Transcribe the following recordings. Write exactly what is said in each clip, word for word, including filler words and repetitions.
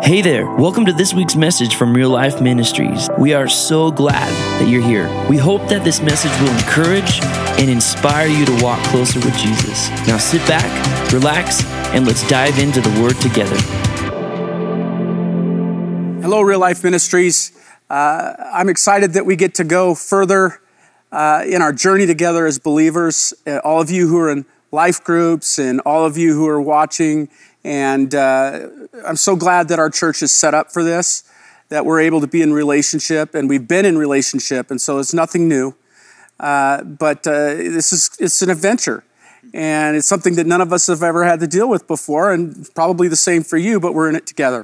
Hey there, welcome to this week's message from Real Life Ministries. We are so glad that you're here. We hope that this message will encourage and inspire you to walk closer with Jesus. Now sit back, relax, and let's dive into the Word together. Hello, Real Life Ministries. Uh, I'm excited that we get to go further uh, in our journey together as believers. Uh, all of you who are in life groups and all of you who are watching. And uh, I'm so glad that our church is set up for this, that we're able to be in relationship, and we've been in relationship, and so it's nothing new. Uh, but uh, this is it's an adventure, and it's something that none of us have ever had to deal with before, and probably the same for you, but we're in it together.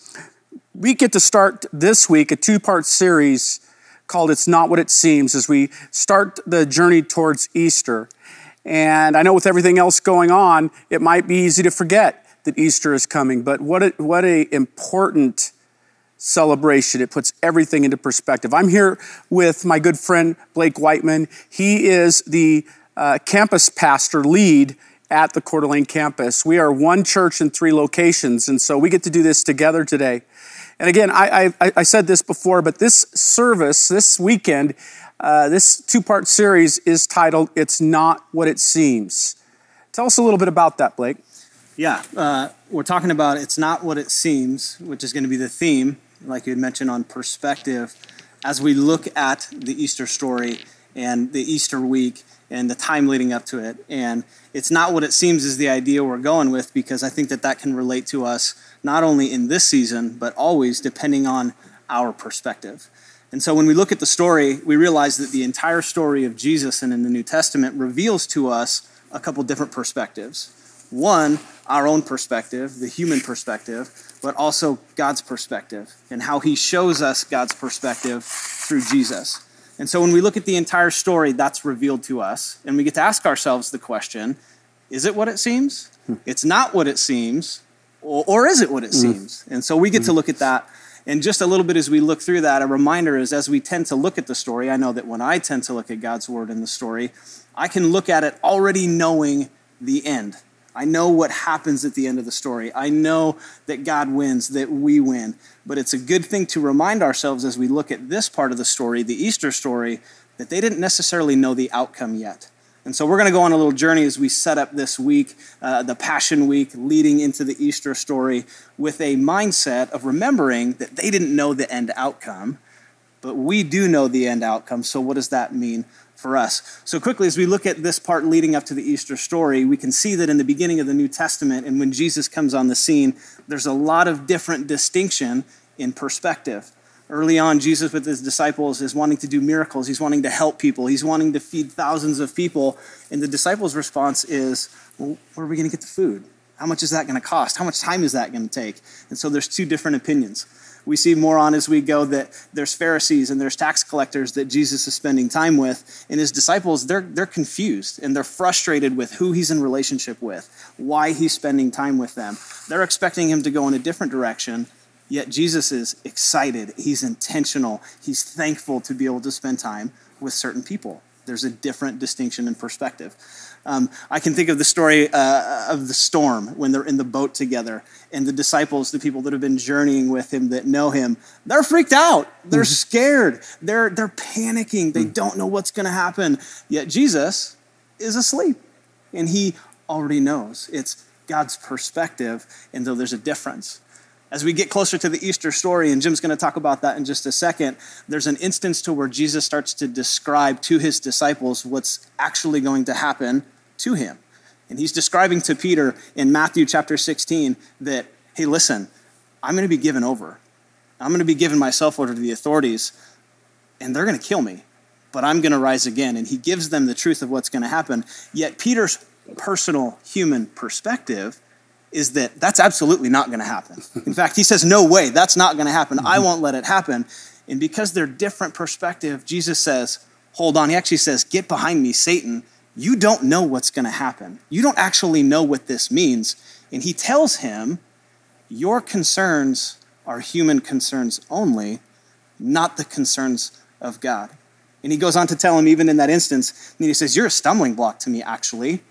We get to start this week a two-part series called It's Not What It Seems, as we start the journey towards Easter. And I know with everything else going on, it might be easy to forget that Easter is coming, but what a, what a important celebration. It puts everything into perspective. I'm here with my good friend, Blake Whiteman. He is the uh, campus pastor lead at the Coeur d'Alene campus. We are one church in three locations, and so we get to do this together today. And again, I, I, I said this before, but this service, this weekend, uh, this two-part series is titled, It's Not What It Seems. Tell us a little bit about that, Blake. Yeah, uh, we're talking about It's Not What It Seems, which is going to be the theme, like you had mentioned, on perspective, as we look at the Easter story and the Easter week and the time leading up to it. And it's not what it seems is the idea we're going with, because I think that that can relate to us not only in this season, but always depending on our perspective. And so when we look at the story, we realize that the entire story of Jesus and in the New Testament reveals to us a couple different perspectives. One, our own perspective, the human perspective, but also God's perspective and how he shows us God's perspective through Jesus. And so when we look at the entire story, that's revealed to us. And we get to ask ourselves the question, is it what it seems? Hmm. It's not what it seems, or, or is it what it mm. seems? And so we get mm. to look at that. And just a little bit as we look through that, a reminder is as we tend to look at the story, I know that when I tend to look at God's word in the story, I can look at it already knowing the end. I know what happens at the end of the story. I know that God wins, that we win. But it's a good thing to remind ourselves as we look at this part of the story, the Easter story, that they didn't necessarily know the outcome yet. And so we're going to go on a little journey as we set up this week, uh, the Passion Week, leading into the Easter story, with a mindset of remembering that they didn't know the end outcome, but we do know the end outcome. So what does that mean for us? So quickly, as we look at this part leading up to the Easter story, we can see that in the beginning of the New Testament and when Jesus comes on the scene, there's a lot of different distinction in perspective. Early on, Jesus with his disciples is wanting to do miracles. He's wanting to help people. He's wanting to feed thousands of people. And the disciples' response is, well, where are we going to get the food? How much is that going to cost? How much time is that going to take? And so there's two different opinions. We see more on as we go that there's Pharisees and there's tax collectors that Jesus is spending time with. And his disciples, they're, they're confused and they're frustrated with who he's in relationship with, why he's spending time with them. They're expecting him to go in a different direction, yet Jesus is excited. He's intentional. He's thankful to be able to spend time with certain people. There's a different distinction in perspective. Um, I can think of the story uh, of the storm when they're in the boat together, and the disciples, the people that have been journeying with him that know him, they're freaked out. They're mm-hmm. scared. They're they're panicking. They mm-hmm. don't know what's going to happen. Yet Jesus is asleep, and he already knows. It's God's perspective, and though there's a difference. As we get closer to the Easter story, and Jim's going to talk about that in just a second, there's an instance to where Jesus starts to describe to his disciples what's actually going to happen to him. And he's describing to Peter in Matthew chapter sixteen that, hey, listen, I'm going to be given over. I'm going to be giving myself over to the authorities, and they're going to kill me, but I'm going to rise again. And he gives them the truth of what's going to happen. Yet Peter's personal human perspective is that that's absolutely not going to happen. In fact, he says, no way, that's not going to happen. I won't let it happen. And because they're different perspective, Jesus says, hold on. He actually says, get behind me, Satan. You don't know what's going to happen. You don't actually know what this means. And he tells him, your concerns are human concerns only, not the concerns of God. And he goes on to tell him, even in that instance, and he says, you're a stumbling block to me, actually.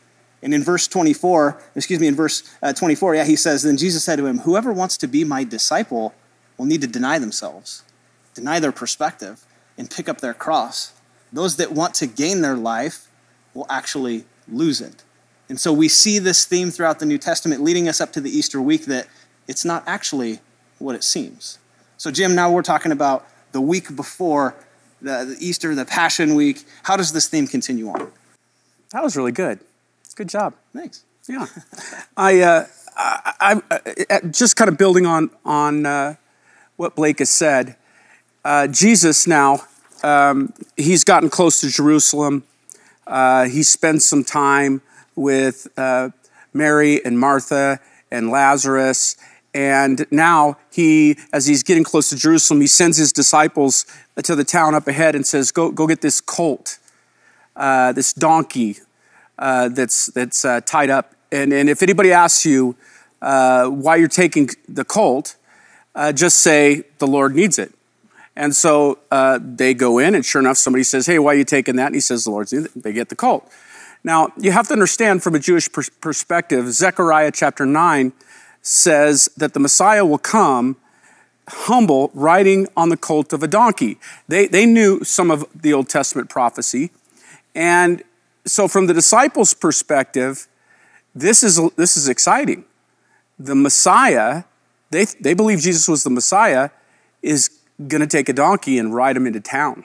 And in verse twenty-four, excuse me, in verse uh, twenty-four, yeah, he says, then Jesus said to him, whoever wants to be my disciple will need to deny themselves, deny their perspective, and pick up their cross. Those that want to gain their life will actually lose it. And so we see this theme throughout the New Testament leading us up to the Easter week that it's not actually what it seems. So Jim, now we're talking about the week before the, the Easter, the Passion Week. How does this theme continue on? That was really good. Good job. Thanks. Yeah. I, uh, I, I, I just kind of building on, on uh, what Blake has said. Uh, Jesus now, um, he's gotten close to Jerusalem. Uh, he spends some time with uh, Mary and Martha and Lazarus. And now he, as he's getting close to Jerusalem, he sends his disciples to the town up ahead and says, go, go get this colt, uh, this donkey uh, that's, that's uh, tied up. And, and if anybody asks you uh, why you're taking the colt, uh, just say the Lord needs it. And so uh, they go in, and sure enough, somebody says, hey, why are you taking that? And he says, the Lord's needs it. They get the colt. Now, you have to understand from a Jewish pers- perspective, Zechariah chapter nine says that the Messiah will come humble, riding on the colt of a donkey. They, they knew some of the Old Testament prophecy. And so from the disciples' perspective, this is, this is exciting. The Messiah, they, they believe Jesus was the Messiah, is going to take a donkey and ride him into town.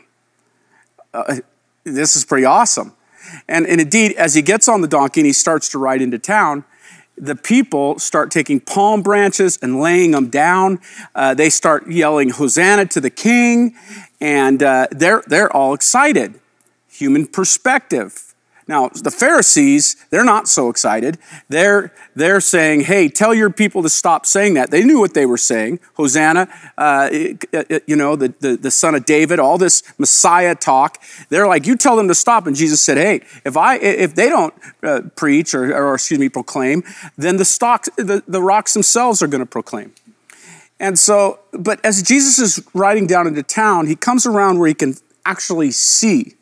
Uh, this is pretty awesome. And, and indeed, as he gets on the donkey and he starts to ride into town, the people start taking palm branches and laying them down. Uh, they start yelling, Hosanna to the King, and uh, they're, they're all excited. Human perspective. Now, the Pharisees, they're not so excited. They're, they're saying, hey, tell your people to stop saying that. They knew what they were saying. Hosanna, uh, you know, the, the, the son of David, all this Messiah talk. They're like, you tell them to stop. And Jesus said, hey, if I if they don't uh, preach or, or, excuse me, proclaim, then the, stocks, the, the rocks themselves are going to proclaim. And so, but as Jesus is riding down into town, he comes around where he can actually see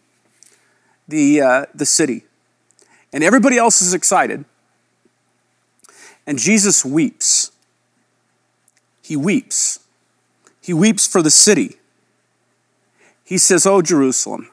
the uh, the city. And everybody else is excited. And Jesus weeps. He weeps. He weeps for the city. He says, oh, Jerusalem,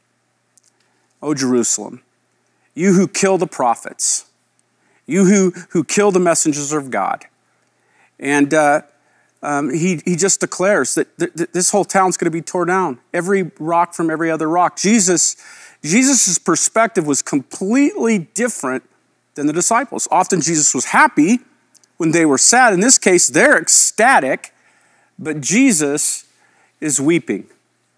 oh, Jerusalem, you who kill the prophets, you who, who kill the messengers of God. And uh, um, he, he just declares that th- th- this whole town's going to be torn down. Every rock from every other rock. Jesus Jesus' perspective was completely different than the disciples. Often Jesus was happy when they were sad. In this case, they're ecstatic, but Jesus is weeping.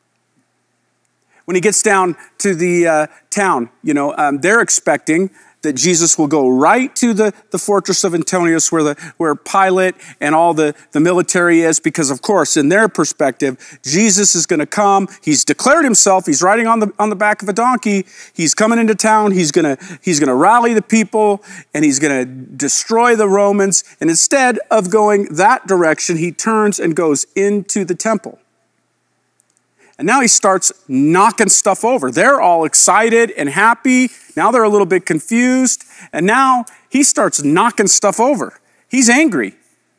When he gets down to the uh, town, you know, um, they're expecting that Jesus will go right to the, the fortress of Antonius where the where Pilate and all the, the military is, because of course, in their perspective, Jesus is going to come. He's declared himself. He's riding on the on the back of a donkey. He's coming into town. He's gonna he's gonna rally the people and he's gonna destroy the Romans. And instead of going that direction, he turns and goes into the temple. And now he starts knocking stuff over. They're all excited and happy. Now they're a little bit confused. And now he starts knocking stuff over. He's angry.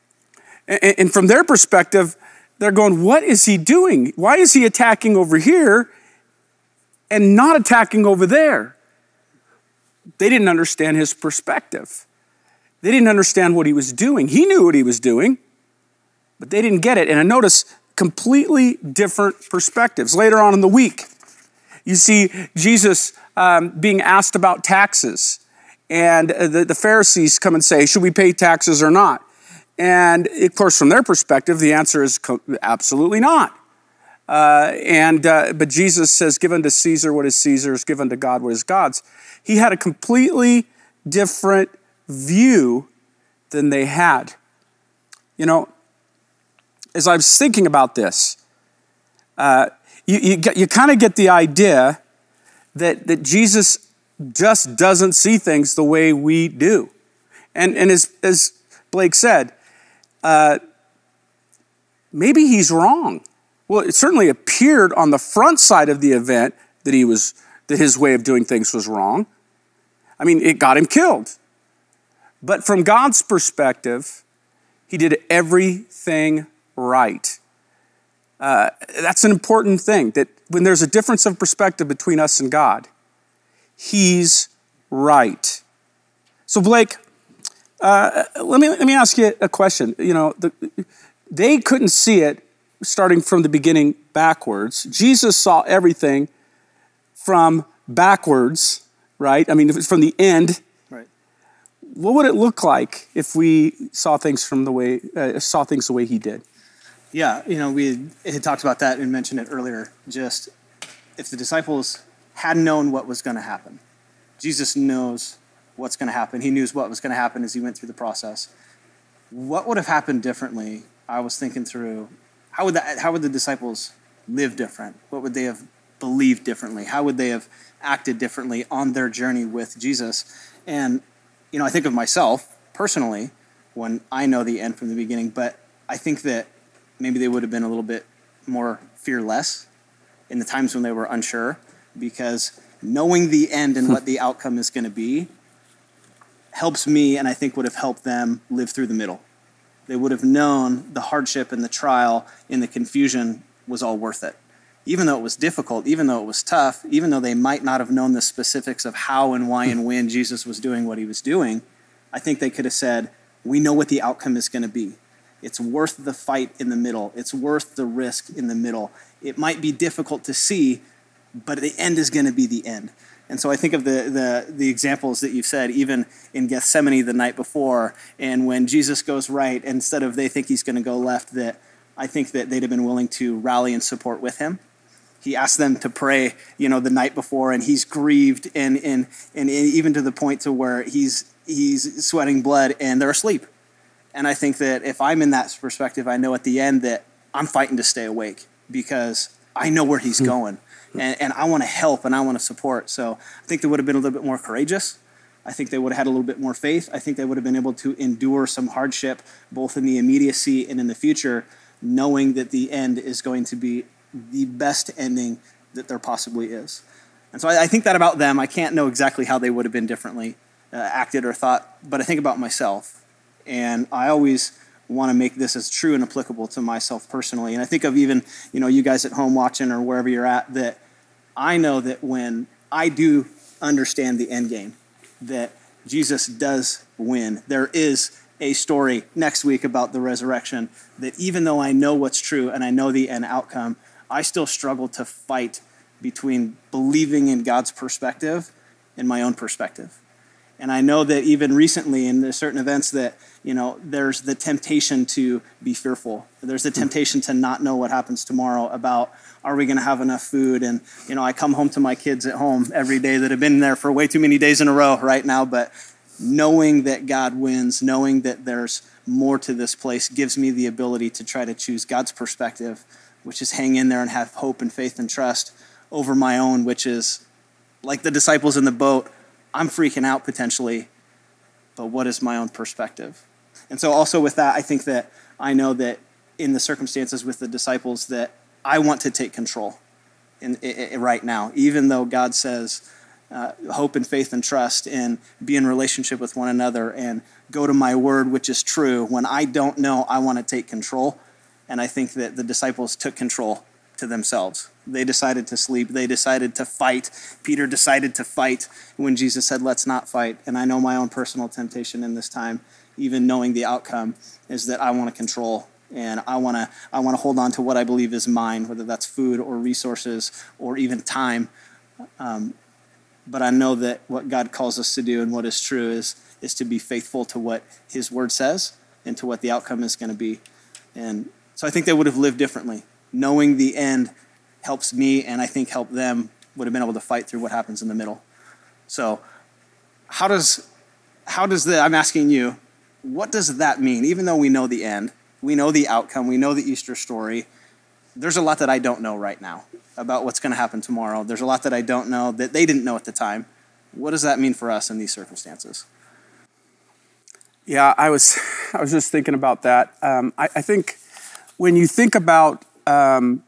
And from their perspective, they're going, what is he doing? Why is he attacking over here and not attacking over there? They didn't understand his perspective. They didn't understand what he was doing. He knew what he was doing, but they didn't get it. And I notice completely different perspectives. Later on in the week, you see Jesus um, being asked about taxes. And the, the Pharisees come and say, should we pay taxes or not? And of course, from their perspective, the answer is co- absolutely not. Uh, and uh, but Jesus says, give unto Caesar what is Caesar's, give unto God what is God's. He had a completely different view than they had. You know, as I was thinking about this, uh, you, you, you kind of get the idea that, that Jesus just doesn't see things the way we do. And, and as, as Blake said, uh, maybe he's wrong. Well, it certainly appeared on the front side of the event that he was that his way of doing things was wrong. I mean, it got him killed. But from God's perspective, he did everything right. Uh, that's an important thing, that when there's a difference of perspective between us and God, he's right. So Blake, uh, let me let me ask you a question. You know, the, they couldn't see it starting from the beginning backwards. Jesus saw everything from backwards, right? I mean, if it's from the end. Right. What would it look like if we saw things from the way uh, saw things the way he did? Yeah, you know, we had, had talked about that and mentioned it earlier. Just if the disciples had known what was going to happen, Jesus knows what's going to happen. He knew what was going to happen as he went through the process. What would have happened differently? I was thinking through, how would that, how would the disciples live different? What would they have believed differently? How would they have acted differently on their journey with Jesus? And, you know, I think of myself personally when I know the end from the beginning, but I think that maybe they would have been a little bit more fearless in the times when they were unsure, because knowing the end and what the outcome is going to be helps me, and I think would have helped them live through the middle. They would have known the hardship and the trial and the confusion was all worth it. Even though it was difficult, even though it was tough, even though they might not have known the specifics of how and why and when Jesus was doing what he was doing, I think they could have said, we know what the outcome is going to be. It's worth the fight in the middle. It's worth the risk in the middle. It might be difficult to see, but the end is going to be the end. And so I think of the, the the examples that you've said, even in Gethsemane the night before, and when Jesus goes right, instead of they think he's going to go left, that I think that they'd have been willing to rally and support with him. He asked them to pray, you know, the night before, and he's grieved, and and and even to the point to where he's he's sweating blood, and they're asleep. And I think that if I'm in that perspective, I know at the end that I'm fighting to stay awake because I know where he's going. And, and I want to help and I want to support. So I think they would have been a little bit more courageous. I think they would have had a little bit more faith. I think they would have been able to endure some hardship, both in the immediacy and in the future, knowing that the end is going to be the best ending that there possibly is. And so I, I think that about them. I can't know exactly how they would have been differently uh, acted or thought, but I think about myself. And I always want to make this as true and applicable to myself personally. And I think of even, you know, you guys at home watching or wherever you're at, that I know that when I do understand the end game, that Jesus does win. There is a story next week about the resurrection, that even though I know what's true and I know the end outcome, I still struggle to fight between believing in God's perspective and my own perspective. And I know that even recently in there's certain events that, you know, there's the temptation to be fearful. There's the temptation to not know what happens tomorrow about, are we going to have enough food? And, you know, I come home to my kids at home every day that have been there for way too many days in a row right now. But knowing that God wins, knowing that there's more to this place gives me the ability to try to choose God's perspective, which is hang in there and have hope and faith and trust over my own, which is like the disciples in the boat. I'm freaking out potentially, but what is my own perspective? And so also with that, I think that I know that in the circumstances with the disciples that I want to take control in, in, in right now, even though God says uh, hope and faith and trust and be in relationship with one another and go to my word, which is true. When I don't know, I want to take control. And I think that the disciples took control to themselves. They decided to sleep. They decided to fight. Peter decided to fight when Jesus said, let's not fight. And I know my own personal temptation in this time, even knowing the outcome, is that I want to control and I want to I want to hold on to what I believe is mine, whether that's food or resources or even time. Um, but I know that what God calls us to do and what is true is, is to be faithful to what his word says and to what the outcome is going to be. And so I think they would have lived differently. Knowing the end helps me, and I think help them, would have been able to fight through what happens in the middle. So how does, how does the, I'm asking you, what does that mean? Even though we know the end, we know the outcome, we know the Easter story, there's a lot that I don't know right now about what's going to happen tomorrow. There's a lot that I don't know that they didn't know at the time. What does that mean for us in these circumstances? Yeah, I was I was just thinking about that. Um, I, I think when you think about um,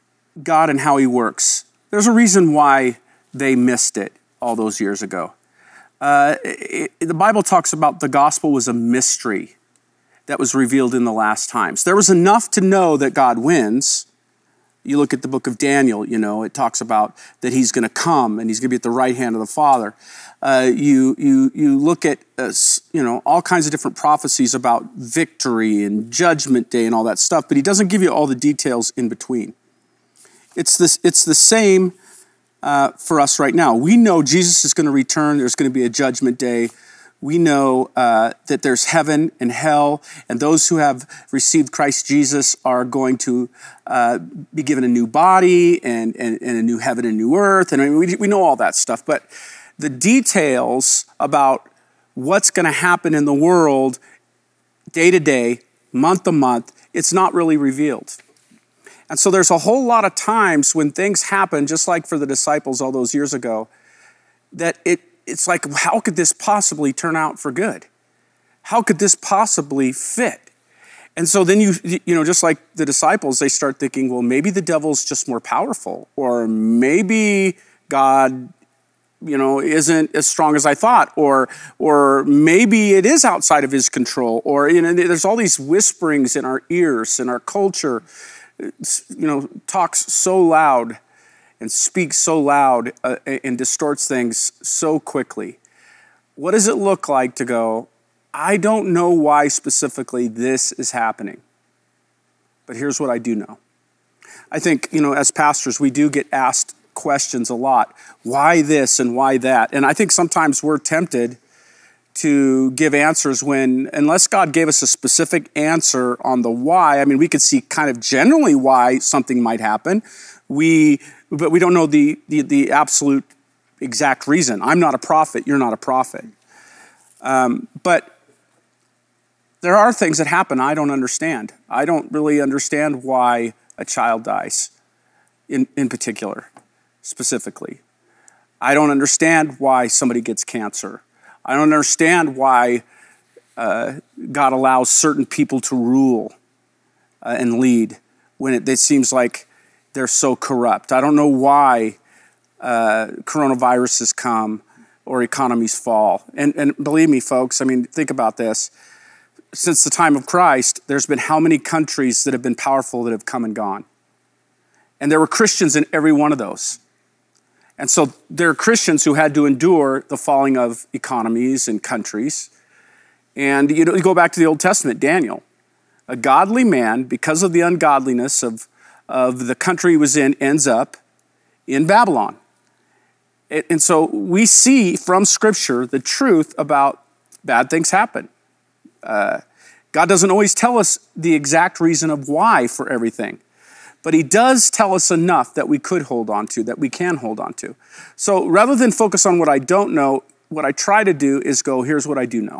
God and how he works, there's a reason why they missed it all those years ago. Uh, it, it, the Bible talks about the gospel was a mystery that was revealed in the last times. There was enough to know that God wins. You look at the book of Daniel, you know, it talks about that he's going to come and he's going to be at the right hand of the Father. Uh, you you you look at, uh, you know, all kinds of different prophecies about victory and judgment day and all that stuff, but he doesn't give you all the details in between. It's this. It's the same uh, for us right now. We know Jesus is going to return. There's going to be a judgment day. We know uh, that there's heaven and hell, and those who have received Christ Jesus are going to uh, be given a new body and, and, and a new heaven and new earth. And I mean, we, we know all that stuff, but the details about what's going to happen in the world day to day, month to month, it's not really revealed. And so there's a whole lot of times when things happen, just like for the disciples all those years ago, that it It's like, how could this possibly turn out for good? How could this possibly fit? And so then you, you know, just like the disciples, they start thinking, well, maybe the devil's just more powerful, or maybe God, you know, isn't as strong as I thought, or, or maybe it is outside of his control, or, you know, there's all these whisperings in our ears, and our culture, you know, talks so loud and speaks so loud uh, and distorts things so quickly. What does it look like to go, I don't know why specifically this is happening, but here's what I do know. I think, you know, as pastors, we do get asked questions a lot. Why this and why that? And I think sometimes we're tempted to give answers when, unless God gave us a specific answer on the why, I mean, we could see kind of generally why something might happen. We But we don't know the, the, the absolute exact reason. I'm not a prophet. You're not a prophet. Um, but there are things that happen I don't understand. I don't really understand why a child dies in, in particular, specifically. I don't understand why somebody gets cancer. I don't understand why uh, God allows certain people to rule uh, and lead when it, it seems like they're so corrupt. I don't know why uh, coronaviruses come or economies fall. And, and believe me, folks, I mean, think about this. Since the time of Christ, there's been how many countries that have been powerful that have come and gone? And there were Christians in every one of those. And so there are Christians who had to endure the falling of economies and countries. And you know, you go back to the Old Testament, Daniel, a godly man, because of the ungodliness of of the country he was in, ends up in Babylon. It, and so we see from Scripture the truth about bad things happen. Uh, God doesn't always tell us the exact reason of why for everything, but he does tell us enough that we could hold on to, that we can hold on to. So rather than focus on what I don't know, what I try to do is go, here's what I do know.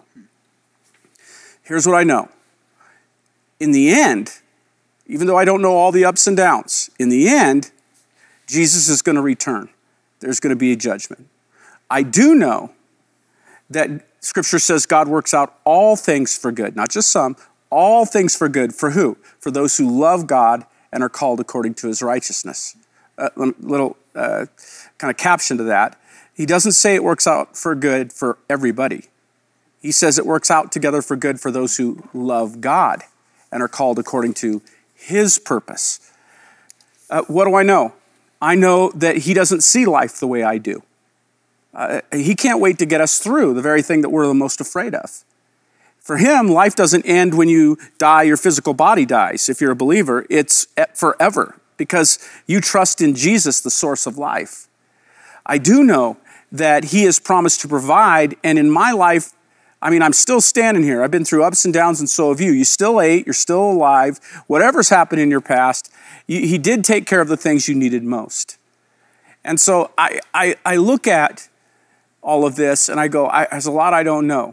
Here's what I know. In the end, even though I don't know all the ups and downs, in the end, Jesus is going to return. There's going to be a judgment. I do know that Scripture says God works out all things for good, not just some, all things for good. For who? For those who love God and are called according to his righteousness. A little uh, kind of caption to that. He doesn't say it works out for good for everybody. He says it works out together for good for those who love God and are called according to his purpose. Uh, what do I know? I know that he doesn't see life the way I do. Uh, he can't wait to get us through the very thing that we're the most afraid of. For him, life doesn't end when you die, your physical body dies. If you're a believer, it's forever because you trust in Jesus, the source of life. I do know that he has promised to provide, and in my life, I mean, I'm still standing here. I've been through ups and downs, and so have you. You still ate. You're still alive. Whatever's happened in your past, you, he did take care of the things you needed most. And so I, I, I look at all of this, and I go, I, there's a lot I don't know.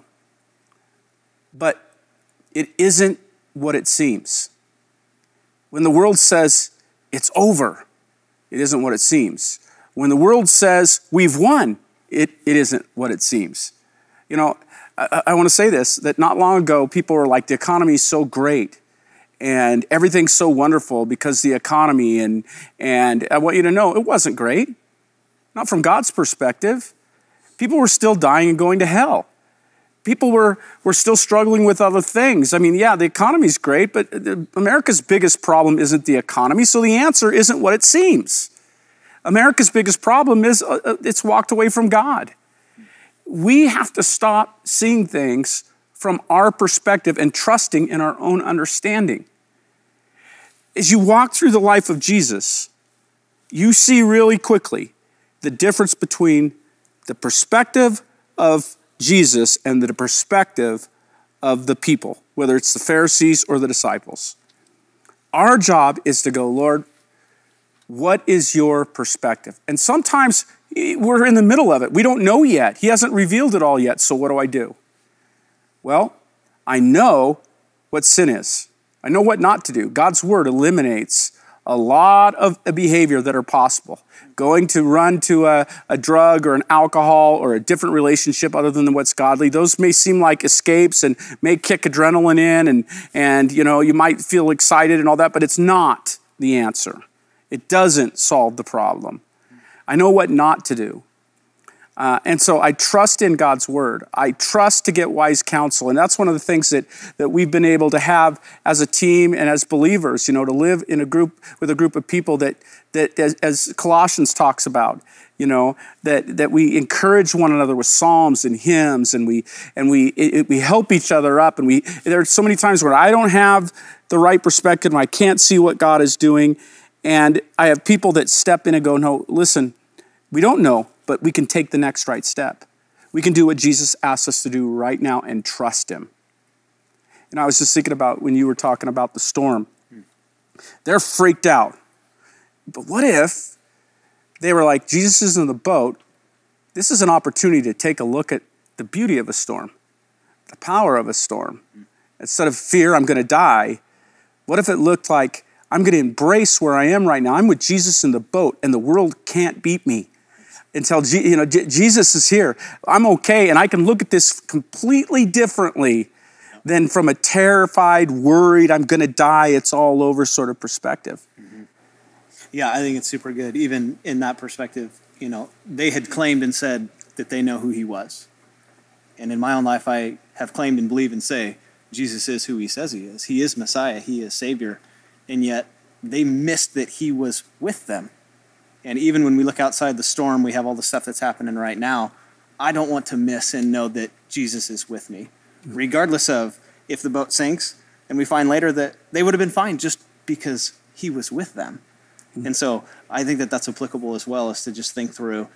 But it isn't what it seems. When the world says it's over, it isn't what it seems. When the world says we've won, it, it isn't what it seems. You know, I, I want to say this, that not long ago, people were like, the economy is so great and everything's so wonderful because the economy, and, and I want you to know it wasn't great. Not from God's perspective. People were still dying and going to hell. People were, were still struggling with other things. I mean, yeah, the economy's great, but America's biggest problem isn't the economy, so the answer isn't what it seems. America's biggest problem is uh, it's walked away from God. We have to stop seeing things from our perspective and trusting in our own understanding. As you walk through the life of Jesus, you see really quickly the difference between the perspective of Jesus and the perspective of the people, whether it's the Pharisees or the disciples. Our job is to go, Lord, what is your perspective? And sometimes we're in the middle of it. We don't know yet. He hasn't revealed it all yet, so what do I do? Well, I know what sin is. I know what not to do. God's word eliminates a lot of behavior that are possible. Going to run to a, a drug or an alcohol or a different relationship other than what's godly, those may seem like escapes and may kick adrenaline in and, and you know, you might feel excited and all that, but it's not the answer. It doesn't solve the problem. I know what not to do. Uh, and so I trust in God's word. I trust to get wise counsel. And that's one of the things that, that we've been able to have as a team and as believers, you know, to live in a group with a group of people that, that as, as Colossians talks about, you know, that, that we encourage one another with psalms and hymns, and we, and we, it, we help each other up. And we, there are so many times where I don't have the right perspective and I can't see what God is doing. And I have people that step in and go, no, listen, we don't know, but we can take the next right step. We can do what Jesus asks us to do right now and trust him. And I was just thinking about when you were talking about the storm. They're freaked out. But what if they were like, Jesus is in the boat. This is an opportunity to take a look at the beauty of a storm, the power of a storm. Instead of fear, I'm going to die. What if it looked like I'm going to embrace where I am right now? I'm with Jesus in the boat and the world can't beat me. Until you know Jesus is here, I'm okay, and I can look at this completely differently than from a terrified, worried, I'm going to die, it's all over sort of perspective. Mm-hmm. Yeah, I think it's super good. Even in that perspective, you know, they had claimed and said that they know who he was. And in my own life, I have claimed and believe and say, Jesus is who he says he is. He is Messiah. He is Savior. And yet they missed that he was with them. And even when we look outside the storm, we have all the stuff that's happening right now. I don't want to miss and know that Jesus is with me, regardless of if the boat sinks and we find later that they would have been fine just because he was with them. Mm-hmm. And so I think that that's applicable as well, as to just think through,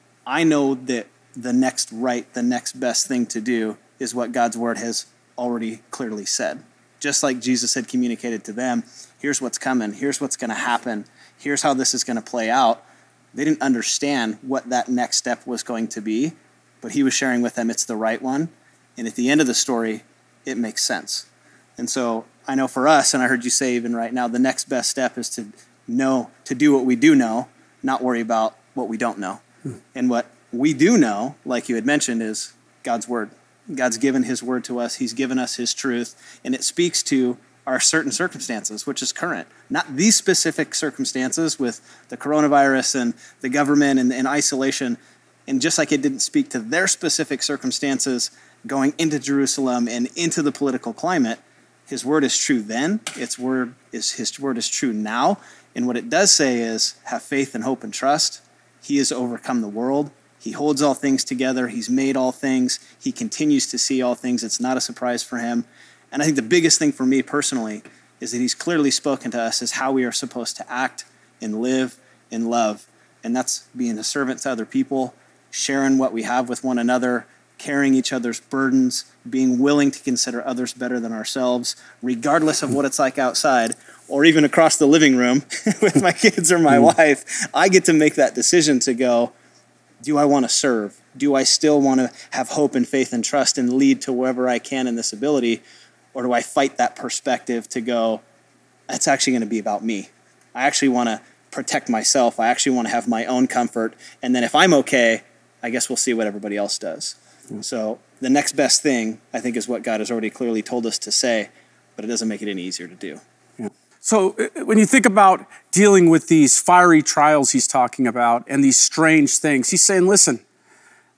I know that the next right, the next best thing to do is what God's word has already clearly said. Just like Jesus had communicated to them, here's what's coming, here's what's going to happen, here's how this is going to play out. They didn't understand what that next step was going to be, but he was sharing with them it's the right one. And at the end of the story, it makes sense. And so I know for us, and I heard you say even right now, the next best step is to know, to do what we do know, not worry about what we don't know. Hmm. And what we do know, like you had mentioned, is God's word. God's given his word to us. He's given us his truth, and it speaks to our certain circumstances, which is current. Not these specific circumstances with the coronavirus and the government and, and isolation. And just like it didn't speak to their specific circumstances going into Jerusalem and into the political climate, his word is true then. Its word is his word is true now. And what it does say is have faith and hope and trust. He has overcome the world. He holds all things together. He's made all things. He continues to see all things. It's not a surprise for him. And I think the biggest thing for me personally is that he's clearly spoken to us as how we are supposed to act and live and love. And that's being a servant to other people, sharing what we have with one another, carrying each other's burdens, being willing to consider others better than ourselves, regardless of what it's like outside, or even across the living room with my kids or my wife. I get to make that decision to go, do I want to serve? Do I still want to have hope and faith and trust and lead to wherever I can in this ability? Or do I fight that perspective to go, it's actually going to be about me. I actually want to protect myself. I actually want to have my own comfort. And then if I'm okay, I guess we'll see what everybody else does. Mm-hmm. So the next best thing, I think, is what God has already clearly told us to say, but it doesn't make it any easier to do. Yeah. So when you think about dealing with these fiery trials he's talking about and these strange things, he's saying, listen,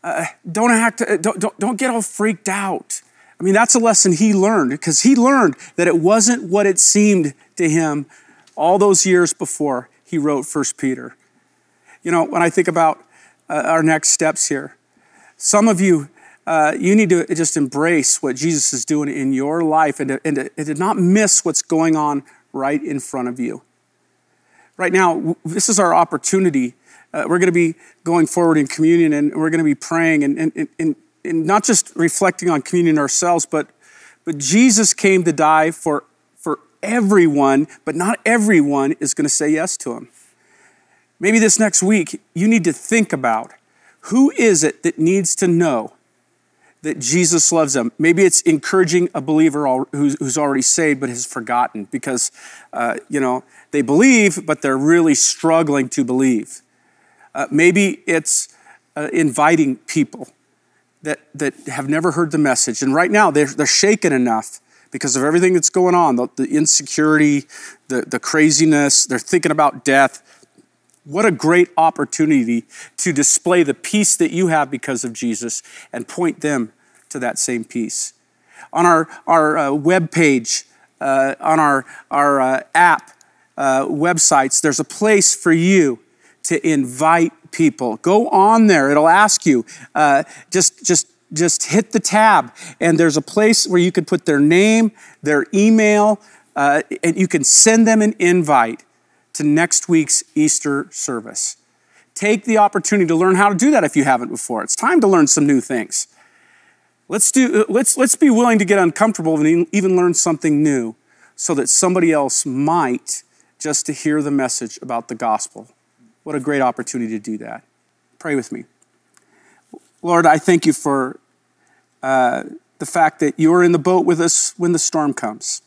Uh, don't act, don't, don't, don't get all freaked out. I mean, that's a lesson he learned, because he learned that it wasn't what it seemed to him all those years before he wrote First Peter. You know, when I think about uh, our next steps here, some of you, uh, you need to just embrace what Jesus is doing in your life and to, and, to, and to not miss what's going on right in front of you. Right now, this is our opportunity. Uh, we're going to be going forward in communion, and we're going to be praying and, and, and, and not just reflecting on communion ourselves, but, but Jesus came to die for, for everyone, but not everyone is going to say yes to him. Maybe this next week, you need to think about, who is it that needs to know that Jesus loves them? Maybe it's encouraging a believer who's, who's already saved but has forgotten, because, uh, you know, they believe, but they're really struggling to believe. Uh, maybe it's uh, inviting people that, that have never heard the message. And right now, they're, they're shaken enough because of everything that's going on, the, the insecurity, the, the craziness. They're thinking about death. What a great opportunity to display the peace that you have because of Jesus and point them to that same peace. On our, our uh, web page, uh, on our, our uh, app uh, websites, there's a place for you to invite people. Go on there. It'll ask you, uh, just, just, just hit the tab, and there's a place where you can put their name, their email, uh, and you can send them an invite to next week's Easter service. Take the opportunity to learn how to do that if you haven't before. It's time to learn some new things. Let's do. Let's let's be willing to get uncomfortable and even learn something new, so that somebody else might just to hear the message about the gospel. What a great opportunity to do that. Pray with me. Lord, I thank you for uh, the fact that you're in the boat with us when the storm comes.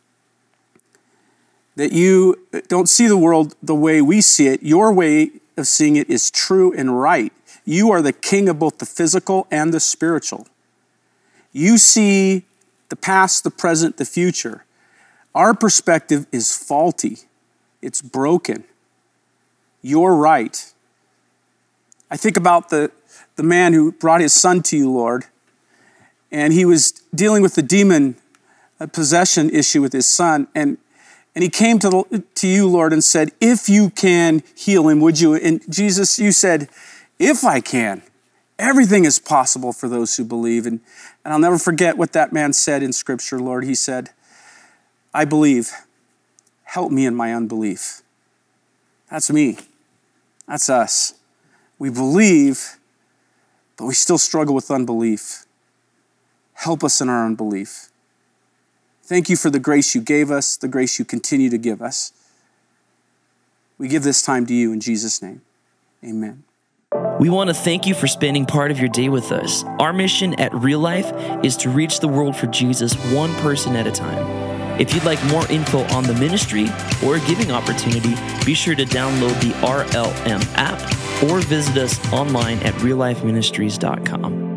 That you don't see the world the way we see it. Your way of seeing it is true and right. You are the king of both the physical and the spiritual. You see the past, the present, the future. Our perspective is faulty. It's broken. You're right. I think about the, the man who brought his son to you, Lord, and he was dealing with the demon possession issue with his son, and And he came to, the, to you, Lord, and said, if you can heal him, would you? And Jesus, you said, if I can. Everything is possible for those who believe. And, and I'll never forget what that man said in Scripture, Lord. He said, I believe. Help me in my unbelief. That's me. That's us. We believe, but we still struggle with unbelief. Help us in our unbelief. Thank you for the grace you gave us, the grace you continue to give us. We give this time to you in Jesus' name. Amen. We want to thank you for spending part of your day with us. Our mission at Real Life is to reach the world for Jesus one person at a time. If you'd like more info on the ministry or a giving opportunity, be sure to download the R L M app or visit us online at real life ministries dot com.